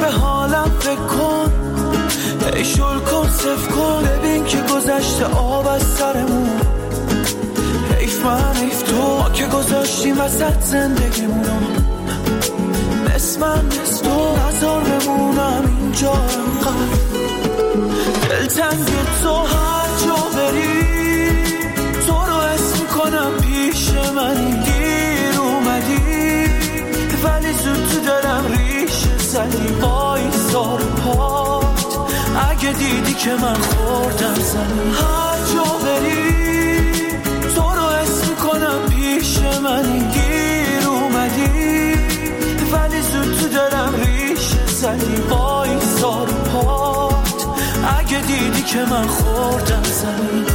به حالم فکر کن، ای شل کن صف کن، ببین که گذشته آب از سرمون. حیف من حیف تو، ما که گذاشتیم وسط زندگیمونو، نصف من نصف تو، نذار بمونم اینجا انقدر. دلتنگ تو هر جا بری، تو رو حس میکنم پیش منی. گیر اومدی ولی زود تو دلم ریشه زدی. وایسا رو پات اگه دیدی که من خوردم زمین. هر جا بری تو رو حس میکنم پیش منی. گیر اومدی ولی زود تو دلم ریشه زدی. وایسا رو پات اگه دیدی که من خوردم زمین.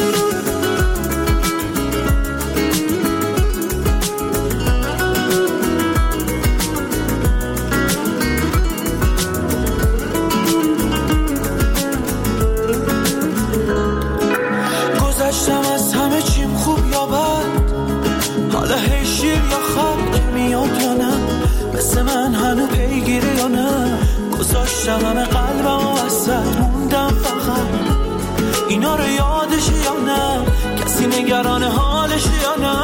گذشتم از همه چیم خوب یا بد، حالا هی شیر یا خط که میاد یا نه، مثل من هنو پیگیره یا نه. گذاشتم همه قلبم و وسط موندم فقط، اینا رو یادش یا نه، کسی نگران حالش یا نه.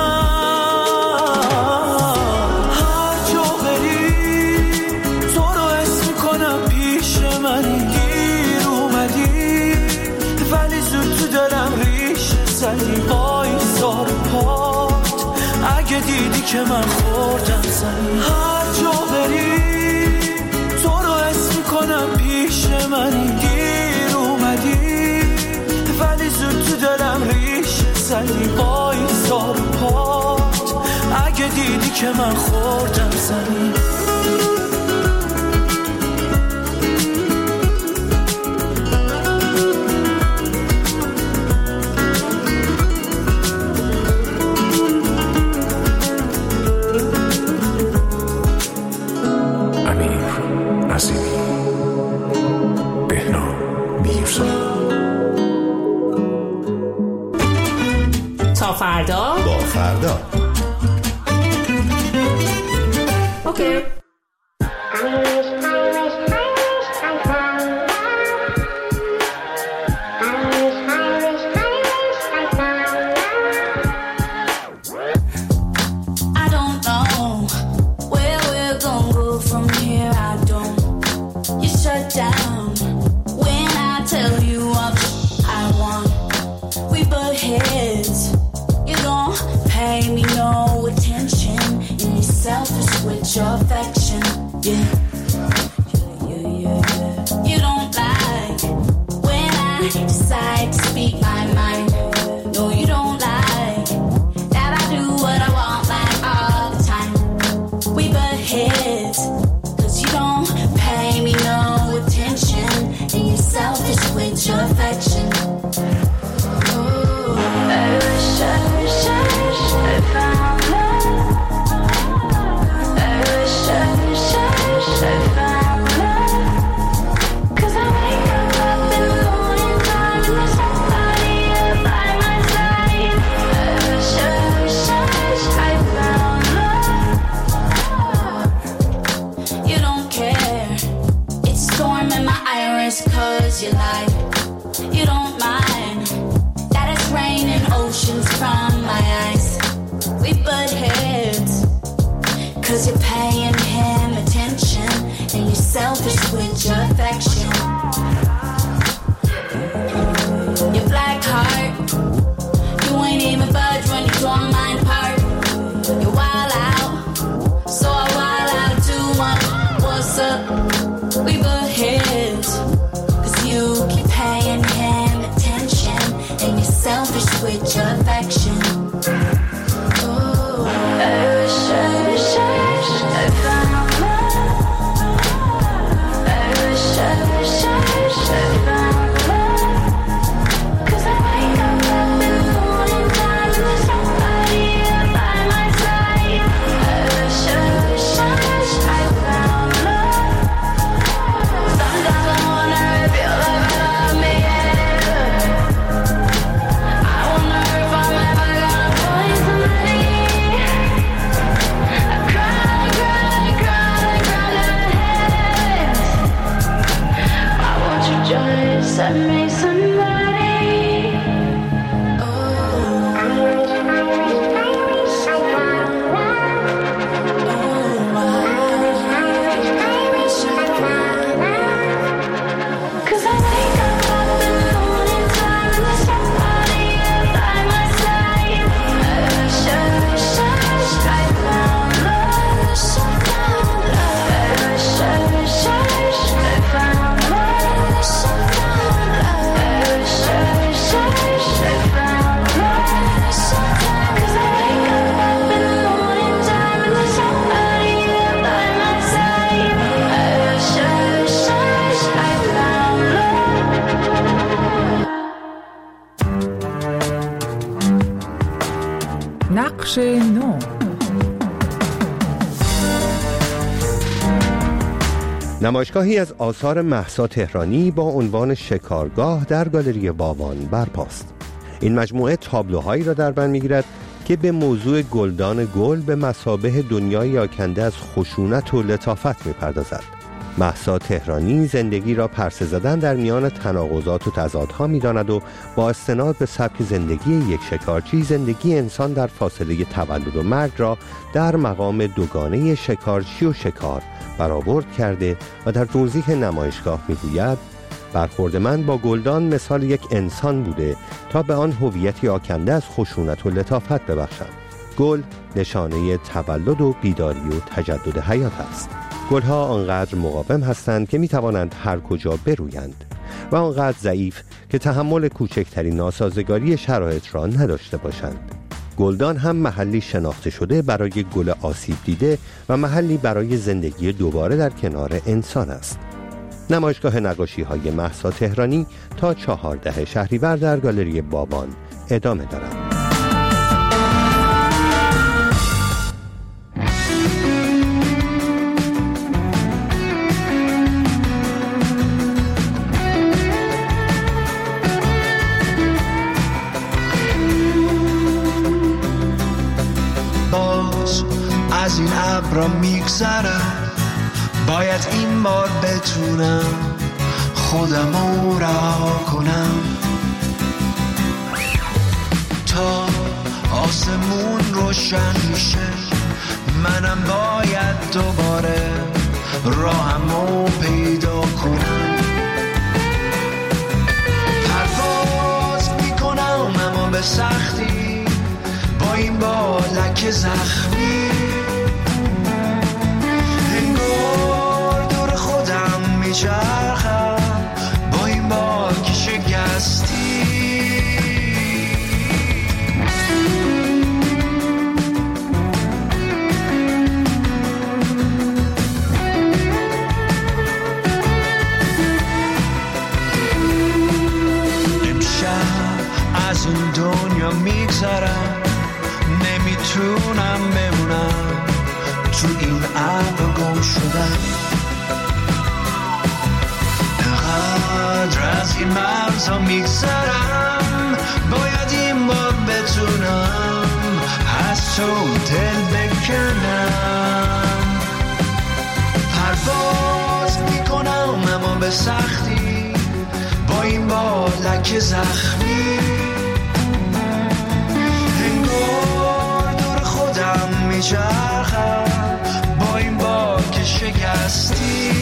هر جا بری تو رو حس میکنم پیش منی. گیر اومدی ولی زود تو دلم ریشه زدی. وایسا رو پات اگه دیدی که من خوردم زمین. هر جا بری تو رو حس میکنم پیش منی. گیر اومدی ولی زود تو دلم ریشه زدی. وایسا رو پات اگه دیدی که من خوردم زمین. فردا با فردا اوکی. Your affection, yeah. You don't like when I decide to speak my mind. No, you don't like that I do what I want like all the time. We butt heads, cause you don't pay me no attention, and you're selfish with your affection. Ooh, I wish I found love. I found love, 'cause I wake up in the morning time and there's somebody here by my side. I wish I found love. You don't care, it's a storm in my iris 'cause you lied. You don't mind that it's raining oceans from my eyes. We butt heads 'cause you're paying him attention, and you're selfish with your affection. Your black heart, you ain't even budge when you tore mine apart. You're wild out, so I wild out too much. What's up? We butt heads 'cause you keep paying him attention, and you're selfish with your affection. Ooh, I wish I found love. I wish I found love. 'Cause I wake up in the morning time and there's somebody here by my side. I wish I found love. Sometimes I wonder if you'll ever love me. I wonder if I'm ever gonna بخش 9. نمایشگاهی از آثار مهسا تهرانی با عنوان شکارگاه در گالری باوان برپاست. این مجموعه تابلوهایی را در بر می‌گیرد که به موضوع گلدان گل به مثابه دنیای آکنده از خشونت و لطافت می‌پردازد. مهسا تهرانی زندگی را پرسه زدن در میان تناقضات و تضادها می‌داند و با استناد به سبک زندگی یک شکارچی، زندگی انسان در فاصله تولد و مرگ را در مقام دوگانه شکارچی و شکار برآورد کرده و در توضیح نمایشگاه می‌گوید: برخورد من با گلدان مثال یک انسان بوده تا به آن هویتی آکنده از خشونت و لطافت ببخشم. گل نشانه تولد و بیداری و تجدد حیات است. گلها آنقدر مقاوم هستند که می‌توانند هر کجا برویند و آنقدر ضعیف که تحمل کوچکترین ناسازگاری شرایط را نداشته باشند. گلدان هم محلی شناخته شده برای گل آسیب دیده و محلی برای زندگی دوباره در کنار انسان است. نمایشگاه نقاشی‌های مهسا تهرانی تا 14 شهریور در گالری باوان ادامه دارد. باز از این ابرا میگذرم، باید این بار بتونم خودمو رها کنم تا آسمون روشن میشه. منم باید دوباره راهمو پیدا کنم. پرواز میکنم اما به سختی، با این بالک زخمی میچرخم، با این بالک شکستی. امشب از این دنیا میگذرم، نمیتونم بمونم تو این ابر گم شدم. از این مرزا میگذرم، باید این بار بتونم از تو دل بکنم. پرواز میکنم اما به سختی، با این بالک زخمی انگار دور خودم میچرخم، با این بالک شکستی.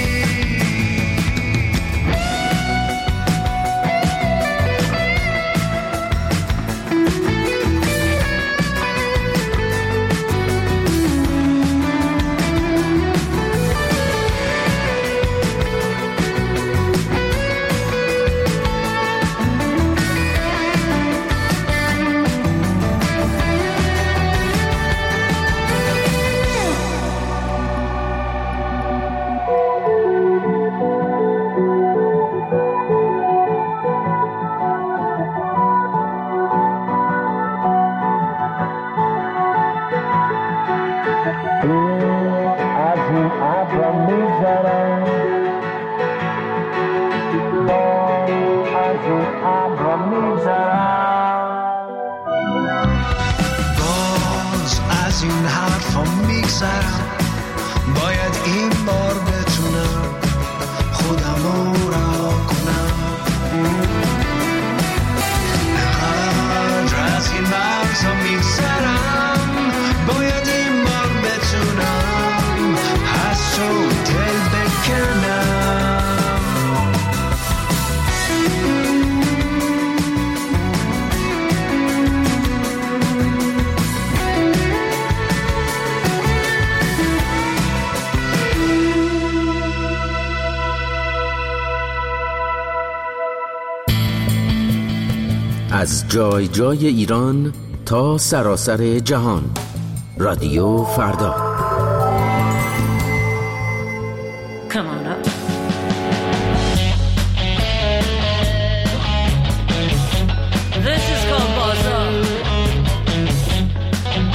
باید این بار بتونم خودمو رها کنم. نقدر از این مرزا میگذرم، باید این بار بتونم از تو دل بکنم. از جای جای ایران تا سراسر جهان، رادیو فردا. Come on up. This is called Bazaar.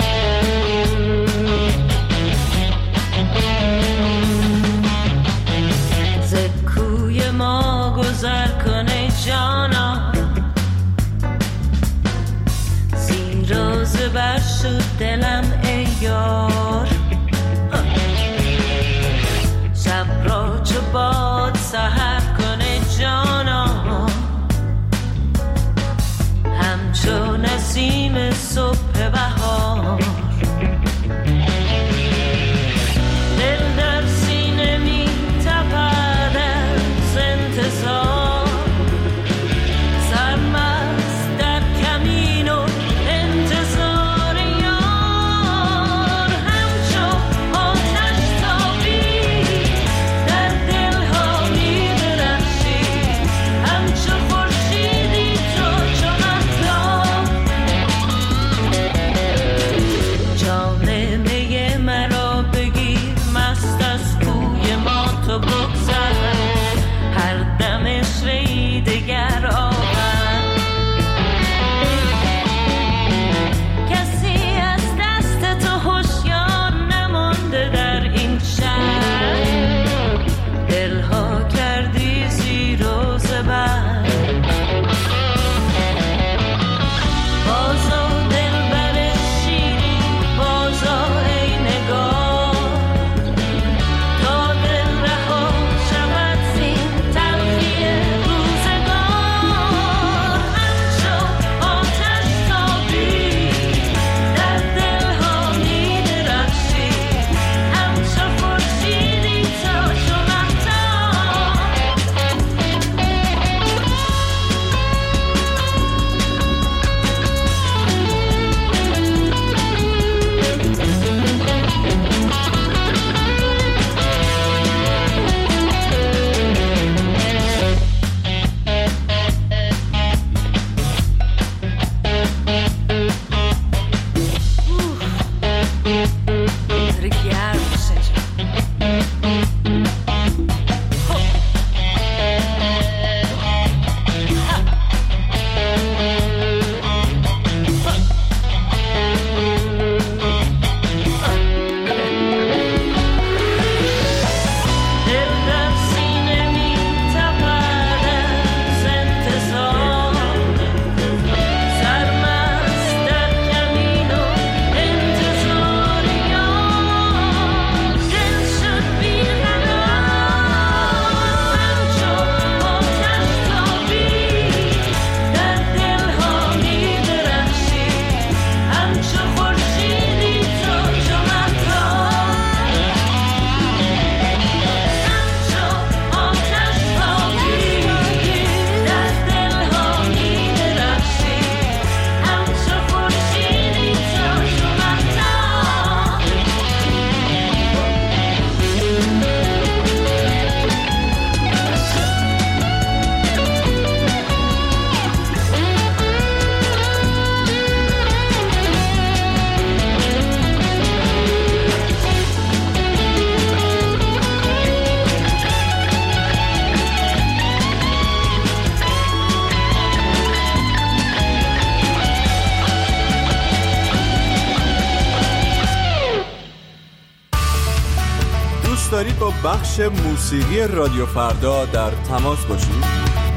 دوست دارید با بخش موسیقی رادیو فردا در تماس باشید؟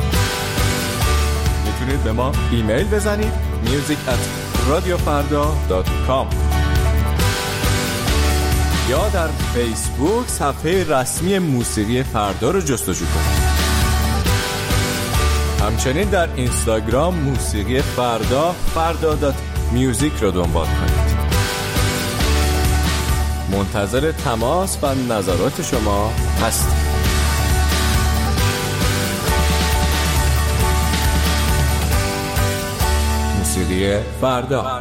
میتونید به ما ایمیل بزنید music@radiofarda.com یا در فیسبوک صفحه رسمی موسیقی فردا رو جستجو کنید. همچنین در اینستاگرام موسیقی فردا.music رو دنبال کنید. منتظر تماس و نظرات شما هستیم. موسیقی فردا.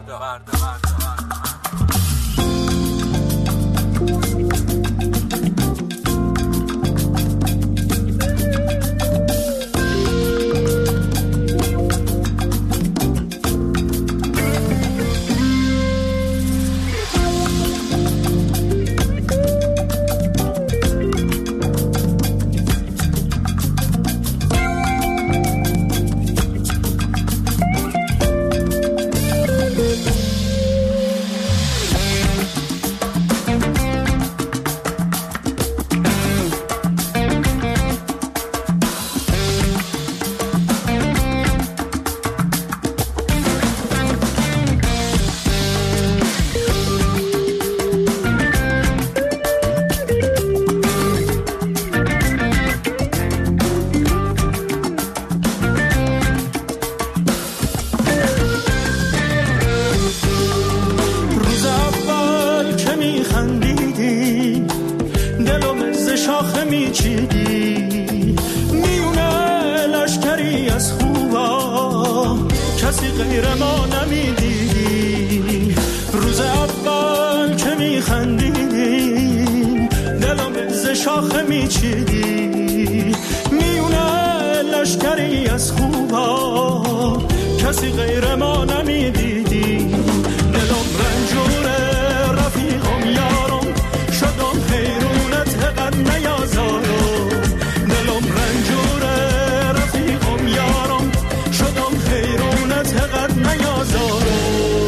کسی غیر ما نمیدیدی. دلم رنجوره رفیقم یارم، شدم حیرونت قد نیازارم. دلم رنجوره رفیقم یارم، شدم حیرونت قد نیازارم.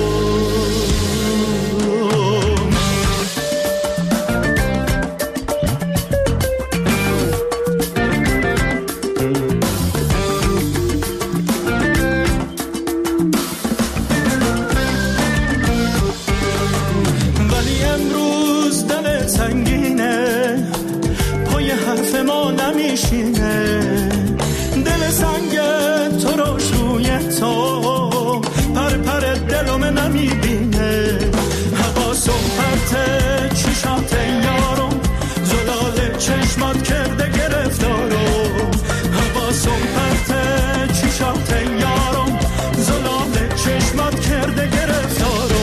دل سنگ تو رو شوی تو پر پر دلم نمیبینه. حواسم پرته چشات یارم، زلال چشمات کرده گرفتارم. حواسم پرته چشات یارم، زلال چشمات کرده گرفتارم.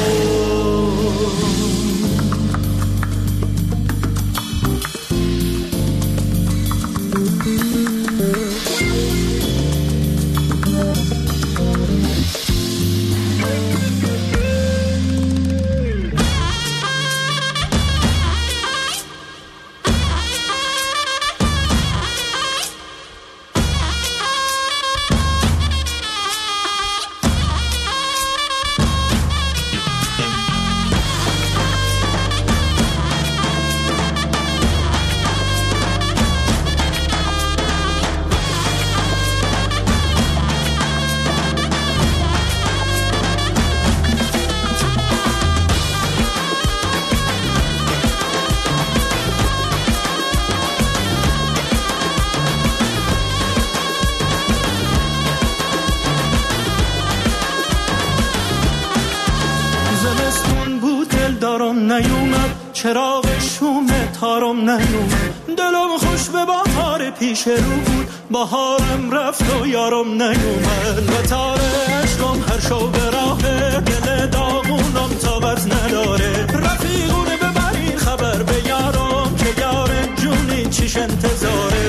نیومد چراغ شوم تارم نیومد. دلم خوش به بهار پیش رو بود، بهارم رفت و یارم نیومد. و تار عشقم هر شو به راه دل داغونم طاقت نداره. رفیقونه ببرین خبر به یارم که یار جونی چیش انتظاره.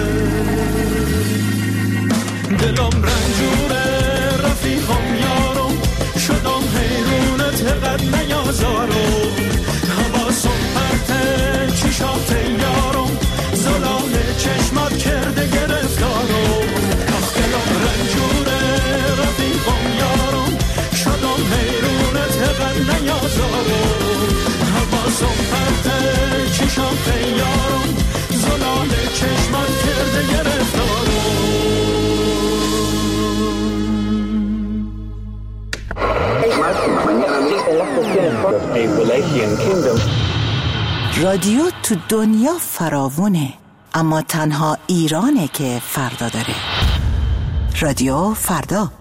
دلم رنجوره رفیقم یارم، شدم حیرونت قد نیازارم. حواسم پرته چشات یارم، زلال چشمات کرده گرفتارم. آخ دلم رنجوره رفیقم یارم، شدم حیرونت قد نیازارم. حواسم پرته چشات رادیو تو دنیا فراوونه، اما تنها ایرانه که فردا داره. رادیو فردا.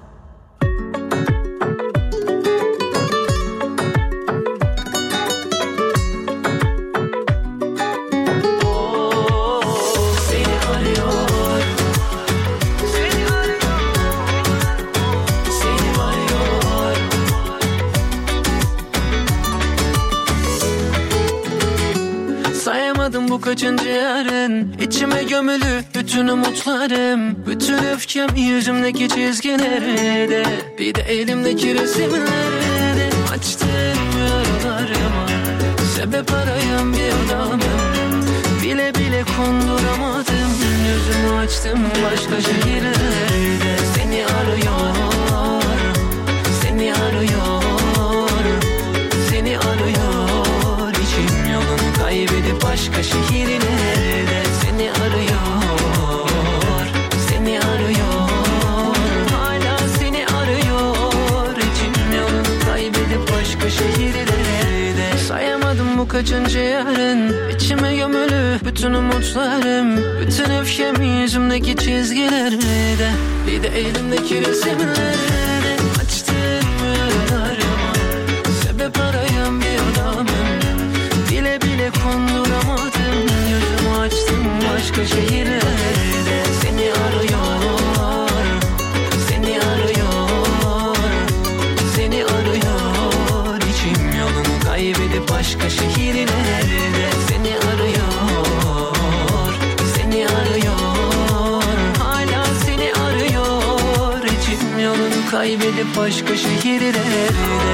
Bu kaçıncı yarın içime gömülü bütün umutlarım, bütün öfkem yüzümdeki çizgilerde, bir de elimdeki resimlerde. Açtığım yaralarıma sebep arayan bir adamım, bile bile konduramadım. Yüzümü açtım başka şehirlerde, seni arıyor, seni arıyor, seni arıyor. İçim yolunu kaybedip başka şehirlerde seni arıyor, seni arıyor, hala seni arıyor. İçim yolunu kaybedip başka şehirlerde. Sayamadım bu kaçıncı yarın içime gömülü bütün umutlarım, bütün öfkem yüzümdeki çizgilerde, bir de elimdeki resimlerde. Açtığım yaralarıma sebep arayan bir adamım, bile bile konduramadım. Yüzümü açtım başka şehirlerde, seni arıyor, seni arıyor, seni arıyor. İçim yolunu kaybedip başka şehirlerde seni arıyor, seni arıyor, hala seni arıyor. İçim yolunu kaybedip başka şehirlerde.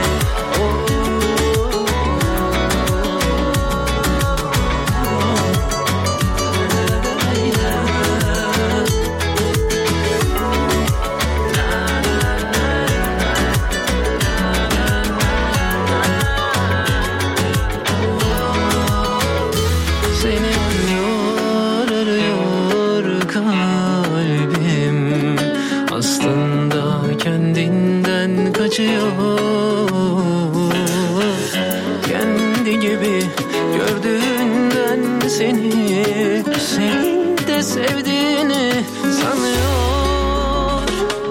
Kendi gibi gördüğünden seni, senin de sevdiğini sanıyor.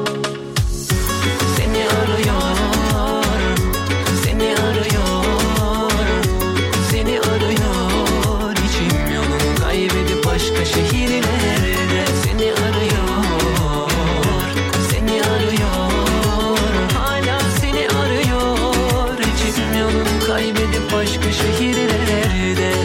Seni arıyor, seni arıyor, seni arıyor. İçim yolunu kaybedip başka şehirlerde seni arıyor, seni arıyor, hala seni arıyor. İçim yolunu kaybedip başka şehirlerde.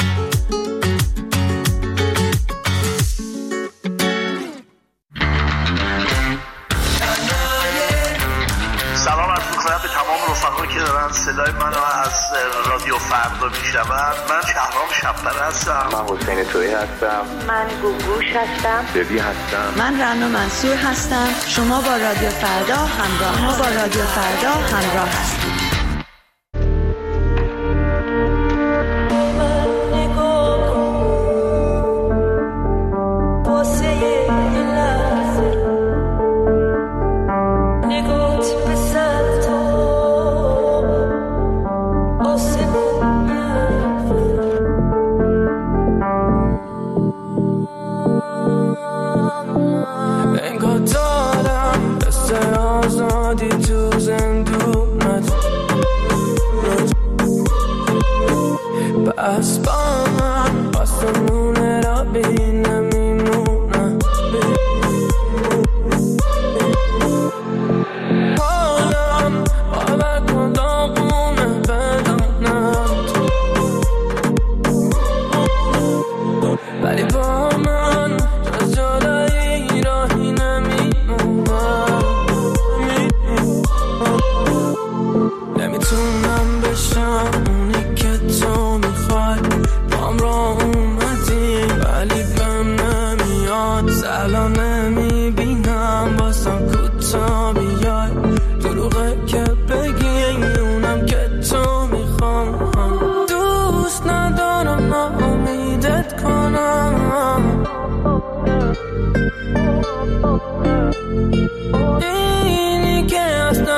سلام عرض می‌کنم به تمام رفقایی که دارن صدای منو از رادیو فردا میشنون. من شهرام شب‌پر هستم. من حسین تویی هستم. من گوگوش هستم. ببی هستم. من رنا منصور هستم. شما با رادیو فردا همراه هستید.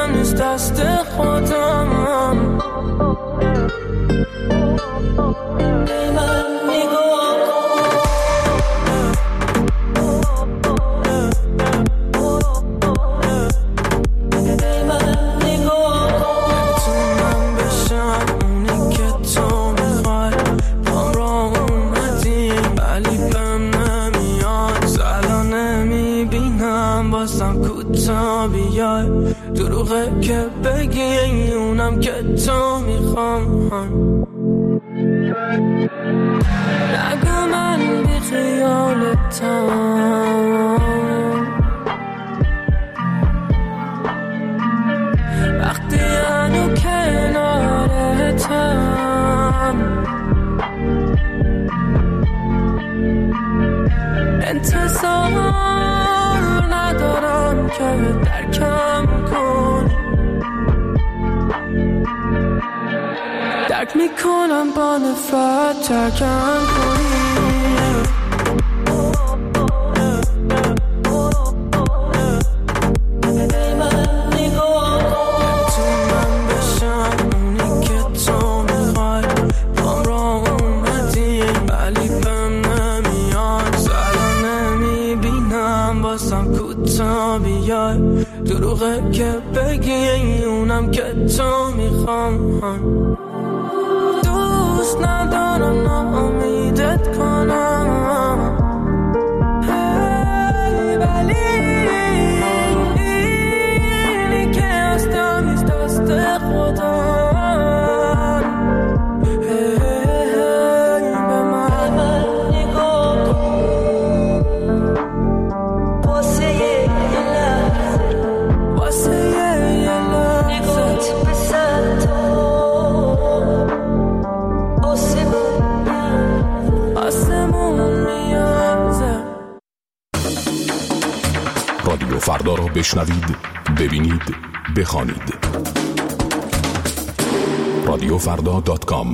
دست خودم دروغه که بگی اونم که تو میخوام نگو من بی خیالتم وقتی هنو کنارتم انتظار ندارم که درکم کنی درک میکنم با نفرت ترکم کنی دروغه که بگی اونم که تو میخوام دوست ندارم ناامیدت کنم ولی اینی که هستم نیست دست خدا رادیو فردا را بشنوید، ببینید، بخوانید. رادیوفردا.com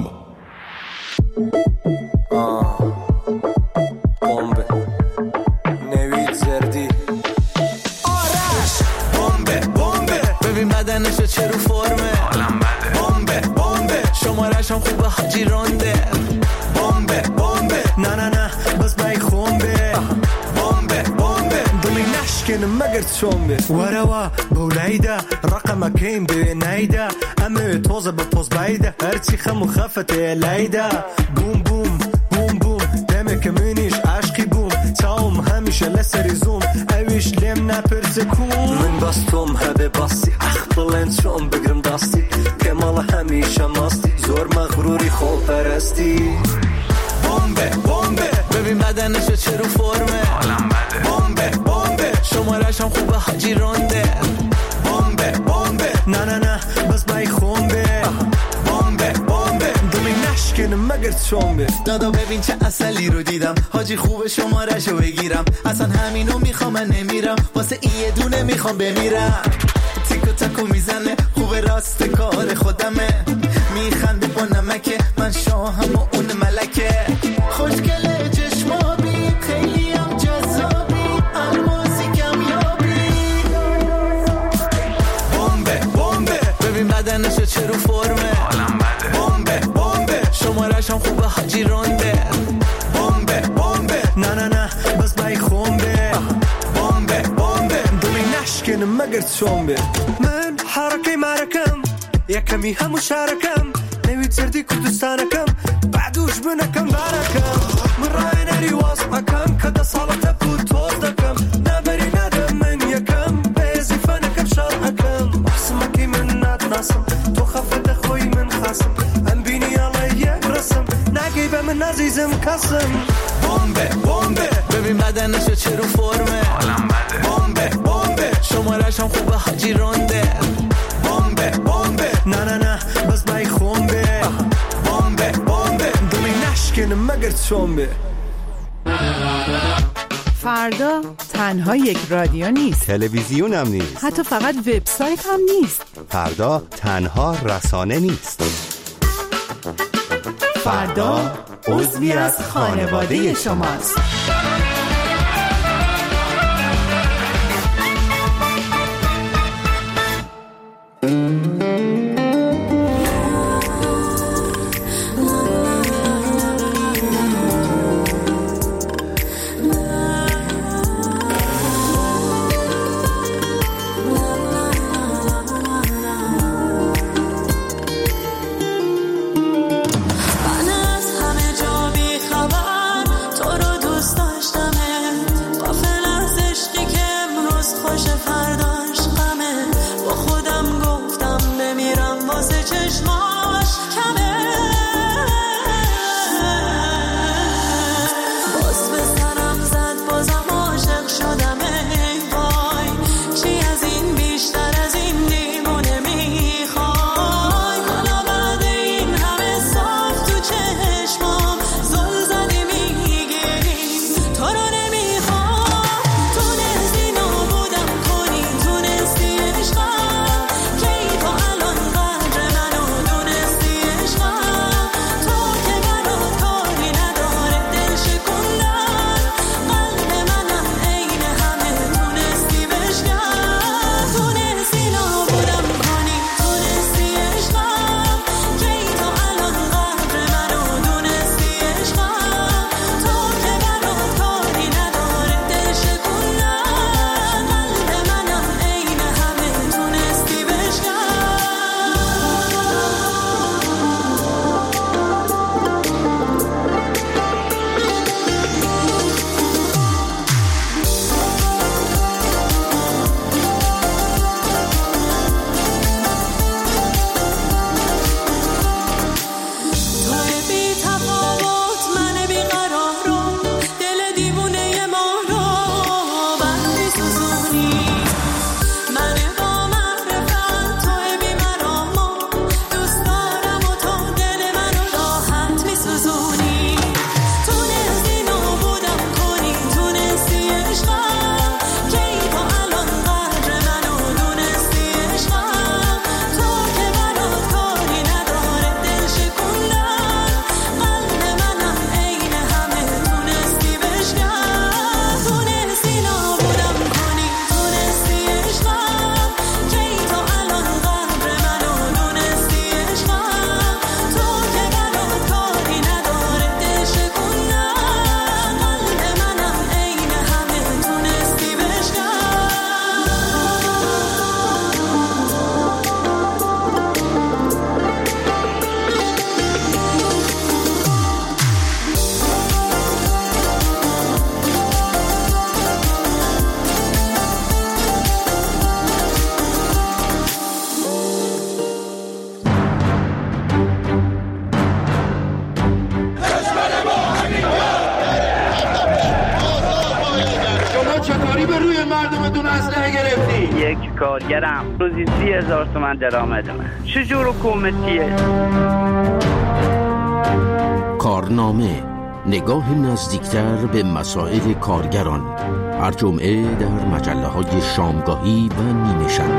بمب نوید زردی آرش بمب ببین بدنشو چه رو فرمه حالم بده بمب شمارش هم خوبه حاجی رانده بمب نه بس بای خونبه بمب دلی نشکن مگر چومبه وروا بولایده رقم کیم به نایده امه توزه به پوز بایده هرچی خمو خفته لایده بوم دمه که منیش عشقی بوم تاوم همیشه لسری زوم اویش لیم نپرسه کون من باستم هده باستی بلند شم بگرم داستی که مال همیشه ماستی زور مغروری خوب پرستی بمب ببین بدنشو چه رو فرمه حالم بده بمب شمارش هم خوبه حاجی رانده بمب نه بس بای خونبه بمب دلی نشکن مگر چومبه دادا ببین چه اصلی رو دیدم حاجی خوبه شمارشو بگیرم اصلا همینو میخوام من نمیرم واسه این یه دونه میخوام بمیرم تیکو تاکو میزنه خوبه راست کار خودمه میخنده با نمکه من شاهم و اون ملکه خوشگله چشمابی خیلی هم جذابی الماسی کمیابی بمب ببین بدنشو چه رو فرمه حالم بده بمب شمارش هم خوبه حاجی رانده بمب نه بس بای خونبه بمب دلی نشکن مگر چومبه من حرکه مرکم یکمی همو شارکم نوید زردی کردستانکم بعدوش بنکم بارکم من رای نری واسمکم که ده سالت بود توز دکم نبری ندم من یکم بیزی فنکم شرحکم محسمکی من ندناسم تو خفت خوی من خاسم ام بینی علی یک رسم نگی به من عزیزم کسم بمب ببین بدنشو چه رو فرمه حالم بده بمب شمارش هم خوبه حاجی رانده بمب نه بس بای خونبه بمب دلی نشکن مگر چومبه فردا تنها یک رادیو نیست، تلویزیون هم نیست، حتی فقط وبسایت هم نیست. فردا تنها رسانه نیست. فردا عضوی از خانواده شماست. مردمتون اسلحه گرفتی؟ یک کارگرم روزی 30,000 تومان درآمدمه. چجور حکومتیه؟ کارنامه، نگاه نزدیکتر به مسائل کارگران، هر جمعه در مجله‌های شامگاهی و نیمه شب.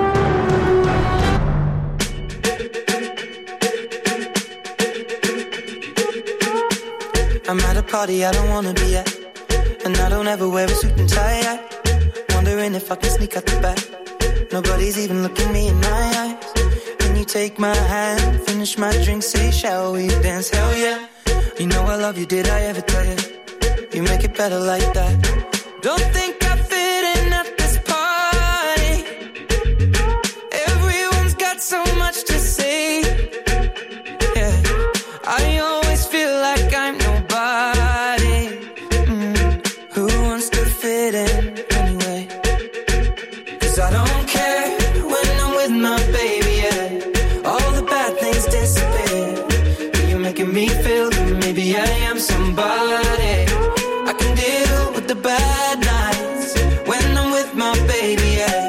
I'm at a party I don't wanna be at, and I don't ever wear a suit and tie. Wondering if I can sneak out the back. Nobody's even looking me in my eyes. Can you take my hand, finish my drink, say shall we dance? Hell yeah. You know I love you, did I ever tell you? You make it better like that. Don't think I fit in at this party. Everyone's got so much to say. Yeah, I always feel like I'm nobody. Who wants to fit in anyway? 'Cause I don't care when I'm with my baby, yeah. All the bad things disappear. You're making me feel that maybe I am somebody. I can deal with the bad nights when I'm with my baby, yeah.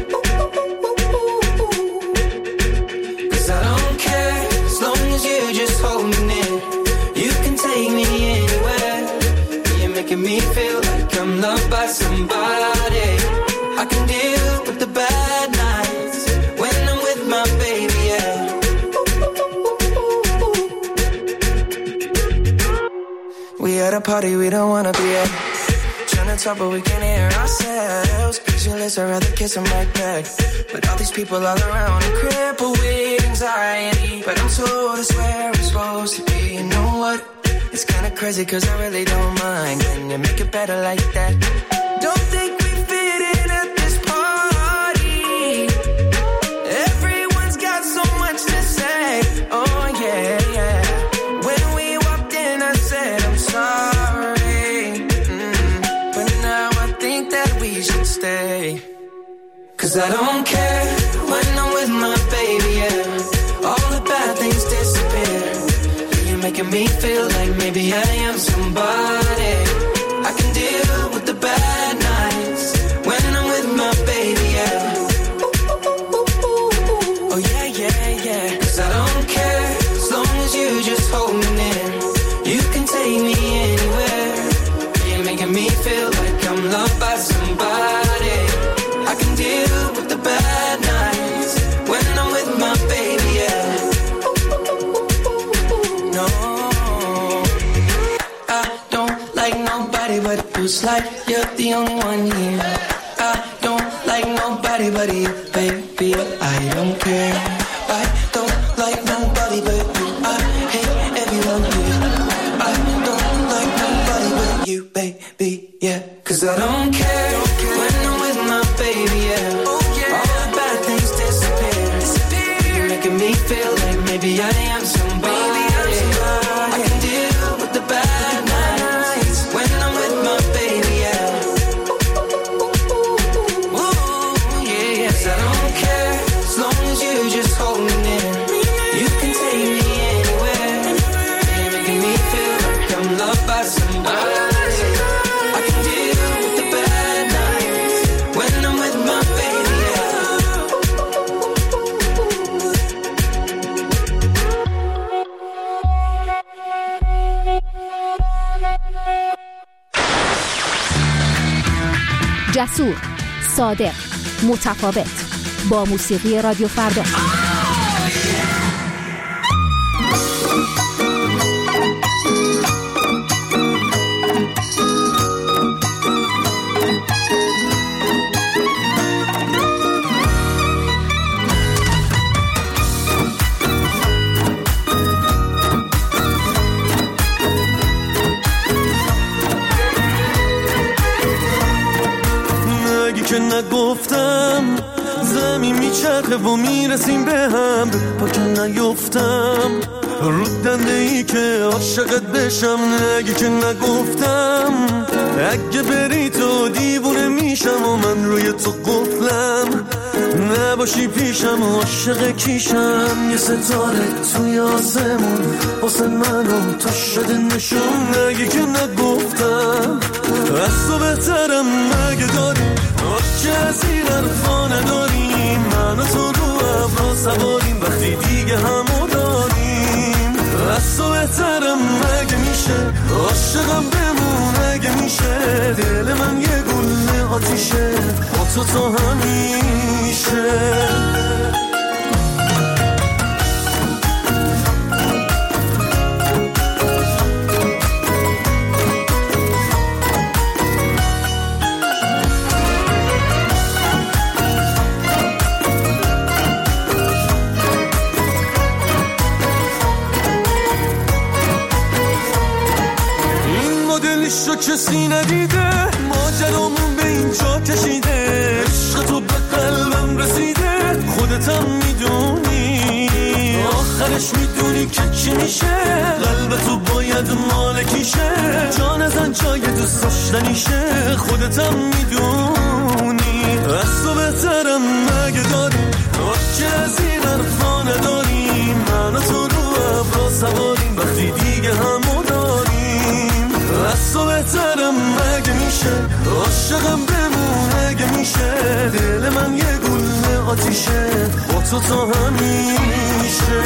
'Cause I don't care as long as you just hold me near. You can take me anywhere. You're making me feel like I'm loved by somebody. I can deal with the bad nights when I'm with my baby, yeah. We at a party we don't wanna be at. Trying to talk but we can't hear ourselves. Pictureless, I'd rather kiss them right back. But all these people all around are crippled with anxiety. But I'm told it's where I'm supposed to be. You know what? It's kinda crazy 'cause I really don't mind. Can you make it better like that? Don't think we fit in at this party. Everyone's got so much to say. Oh yeah, yeah. When we walked in I said I'm sorry. But now I think that we should stay. 'Cause I don't care when I'm with my baby, yeah. All the bad things disappear. You're making me feel like maybe I am somebody. I can deal with the bad nights when I'm with my baby, yeah. Oh yeah, yeah, yeah. 'Cause I don't care as long as you just hold me near. You can take me anywhere. You're making me feel like I'm loved by somebody. I can deal with the bad nights when I'm with my baby, yeah. No, I don't like nobody but it feels like you're the only one here. I don't like nobody but you, baby. I don't care. I don't like nobody but you. I hate everyone here. I don't like nobody but you, baby, yeah. 'Cause I don't care when I'm with my baby, yeah. All the bad things disappear. You're making me feel like maybe I am somebody. I can deal with the bad nights when I'm with my baby, yeah. Ooh, yeah, yeah. 'Cause I don't care as long as you just hold me near. You can take me anywhere. You're making me feel like I'm loved by somebody. I can deal with the bad nights when I'm with my baby, yeah. جسور، صادق، متفاوت، با موسیقی رادیو فردا. که نگفتم زمین میچرخه و میرسیم به هم، پا که نیفتم رو دنده ای که عاشقت بشم. نگی که نگفتم اگه بری تو دیوونه میشم و من روی تو قفلم، نباشی پیشم و عاشق کیشم. یه ستاره توی آسمون واسه منم تو شده نشون. نگی که نگفتم از تو بهترم مگه داری که از این حرفا نداریم، من و تو رو ابرا سواریم وقتی دیگه همو داریم. از تو بهترم مگه میشه، عاشقم بمون اگه میشه، دل من یه گل آتیشه با تو تا همیشه. عشقو کسی ندیده، ماجرامون به اینجا کشیده، عشق تو به قلبم رسیده، خودتم میدونی آخرش میدونی که چی میشه، قلب تو باید مالکیشه، جان زن جای دوست داشتنیشه، خودتم میدونی از تو بهترم مگه داریم، که از این حرفا نداریم، من و تو رو ابرا سواریم وقتی دیگه همو داریم. از تو بهترم مگه میشه، عاشقم بمون اگه میشه، دل من یه گل آتیشه با تو تا همیشه.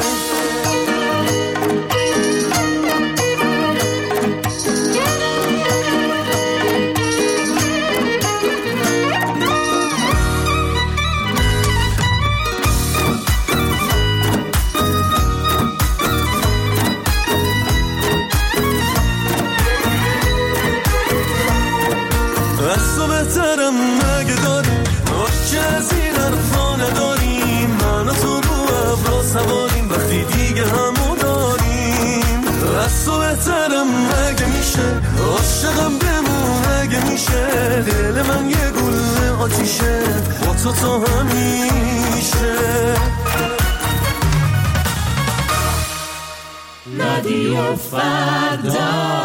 از تو بهترم مگه داریم، که از این حرفا نداریم، من و تو رو ابرا سواریم وقتی دیگه همو داریم. از تو بهترم مگه میشه، عاشقم بمون اگه میشه، دل من یه گل آتیشه با تو تا همیشه. رادیو فردا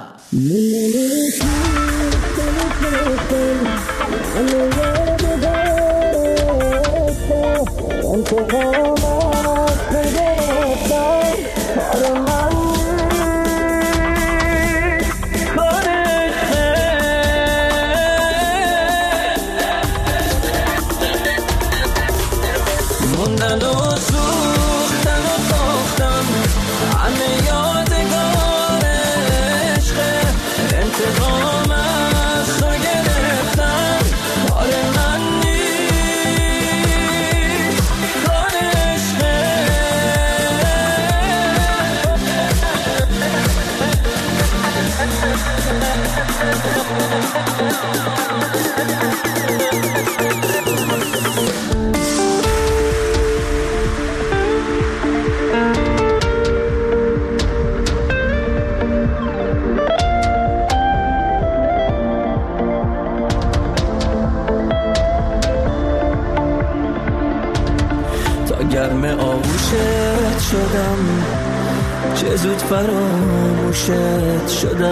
گرم آغوشت شدم، چه زود فراموشت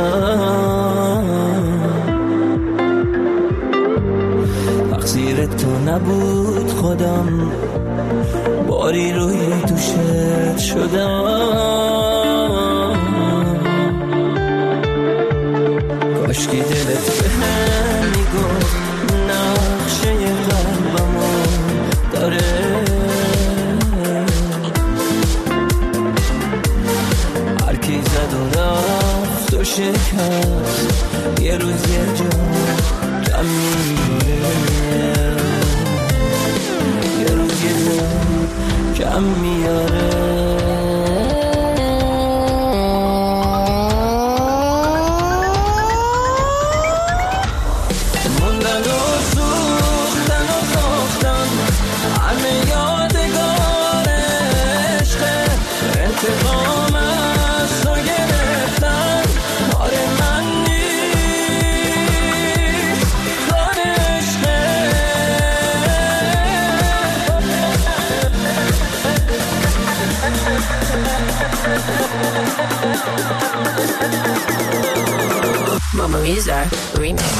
شدم، تقصیر تو نبود خودم، باری روی دوشت شدم، کاشکی دلت به هم میگفت نقشه قلبمو داره، تو شکست یه روز یه جا کم میاره، یه روز یه جا کم میاره. موندن و سوختن و ساختن همه یادگار عشقه، انتقام از تو گرفتن آره من نیست، کار عشقه. Mama Lisa remix.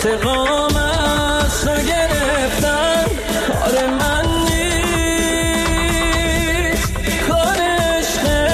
انتقام از تو گرفتن کار من نیست، کار عشقه.